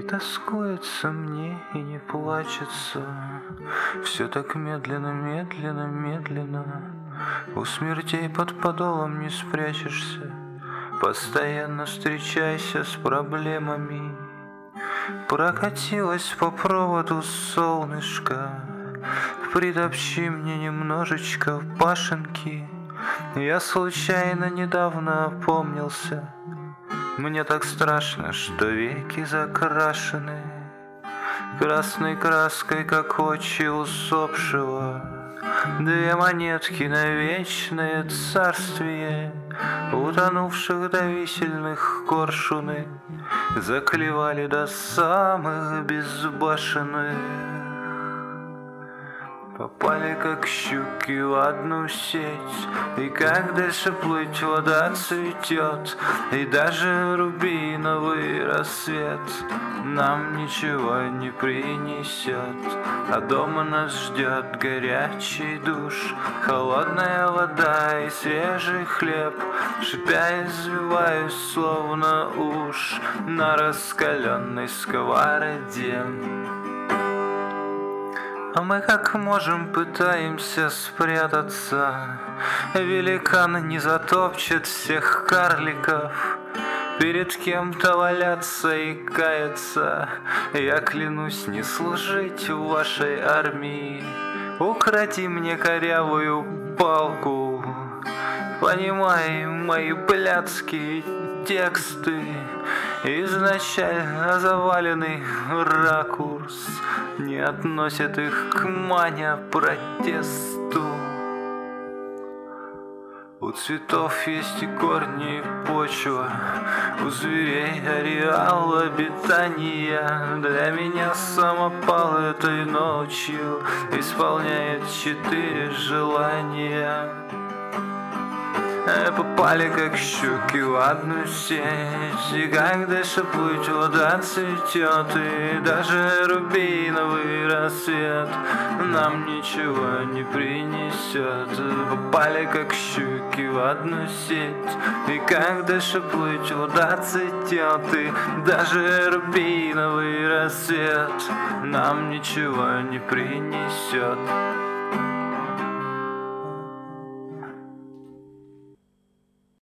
тоскуется мне и не плачется. Все так медленно, медленно, медленно. У смертей под подолом не спрячешься. Постоянно встречайся с проблемами. Прокатилась по проводу солнышко. Притопчи мне немножечко пашенки. Я случайно недавно опомнился. Мне так страшно, что веки закрашены красной краской, как очи усопшего. Две монетки на вечное царствие утонувших до висельных коршуны заклевали до самых безбашенных. Попали как щуки в одну сеть, и как дальше плыть вода цветет, и даже рубиновый рассвет нам ничего не принесет. А дома нас ждет горячий душ, холодная вода и свежий хлеб. Шипя извиваюсь, словно уж на раскаленной сковороде. А мы как можем пытаемся спрятаться. Великан не затопчет всех карликов. Перед кем-то валяться и каяться. Я клянусь не служить в вашей армии. Укради мне корявую палку. Понимай мои блядские тексты. Изначально заваленный ракурс не относит их к маня-протесту. У цветов есть и корни, и почва, у зверей ареал обитания. Для меня самопал этой ночью исполняет 4 желания. Попали как щуки в одну сеть, и как дальше плыть вода цветет, и даже рубиновый рассвет нам ничего не принесет. Попали как щуки в одну сеть, и как дальше плыть вода цветет, и даже рубиновый рассвет нам ничего не принесет.